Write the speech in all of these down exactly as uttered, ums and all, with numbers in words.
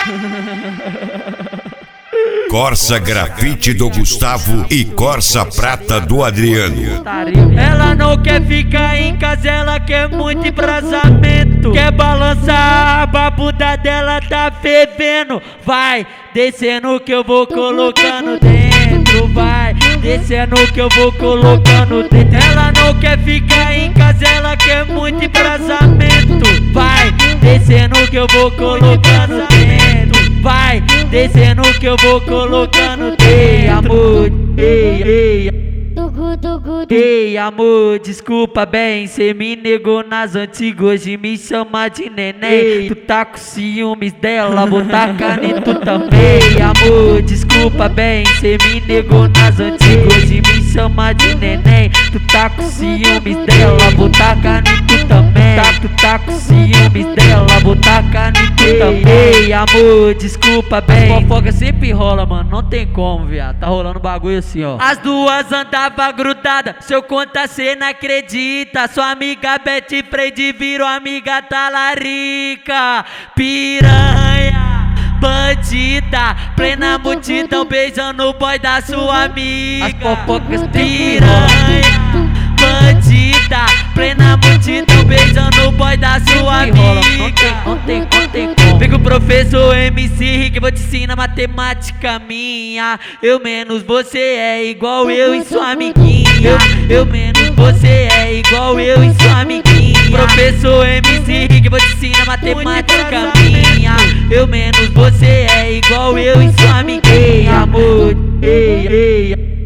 Corsa Grafite do Gustavo e Corsa Prata do Adriano. Ela não quer ficar em casa, ela quer muito embrasamento. Quer balançar a bunda dela, tá fervendo. Vai descendo que eu vou colocando dentro. Vai descendo que eu vou colocando dentro. Ela não quer ficar em casa, ela quer muito embrasamento. Vai descendo que eu vou colocando dentro. Vai descendo que eu vou colocando. Ei, amor, ei, ei. Ei, amor, desculpa bem, cê me negou nas antigas, hoje me chama de neném. Tu tá com ciúmes dela, vou tacar em tu também. Amor, desculpa bem, cê me negou nas antigas, hoje me chama de neném. Tu tá com ciúmes dela, vou tacar em tu também. Tá, tu tá com ciúmes dela, vou tacar em tu também. Ei, amor, desculpa bem. A fofoca sempre rola, mano, não tem como, viado. Tá rolando bagulho assim, ó. As duas andavam grudadas, se eu contar cê não acredita. Sua amiga Betty Freide virou amiga talarica. Piranha, bandida, plena multidão beijando o boy da sua amiga. As fofocas piranha, bandida, plena multidão beijando o boy da sua amiga. Não tem, não tem, não tem como. Vem com o professor M C Rick, vou te ensinar matemática minha. Eu menos você é igual eu e sua amiguinha. Eu, eu menos você é igual eu e sua amiguinha. Professor M C Rick, vou te ensinar matemática minha. Eu menos você é igual eu e sua amiguinha. Ei, amor, ei, ei.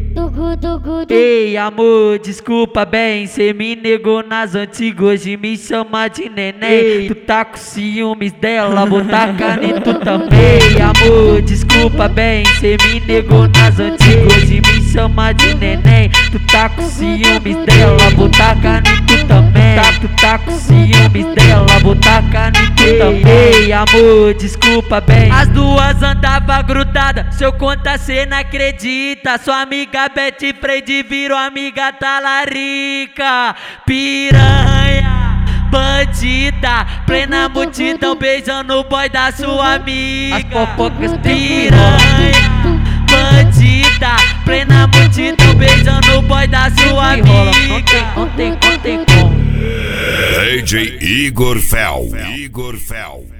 Ei, amor, desculpa bem, cê me negou nas antigas, hoje me chama de neném. Tu tá com ciúmes dela, vou tacar em tu também. Amor, desculpa bem, cê me negou nas antigas, hoje me chama de neném. Tu tá com ciúmes dela, vou tacar em tu também. Tá, tu tá com ciúmes dela, vou tacar em tu também. Ei, amor, desculpa bem. As duas andavam grudadas, se eu contar cê não acredita. Sua amiga Betty Freide virou amiga talarica. Piranha, bandida, plena multidão beijando o boy da sua amiga. As fofocas piranha, bandida, plena multidão beijando o boy da sua amiga. Não tem, não tem, não tem como. D J Igor Fel. Igor Fel.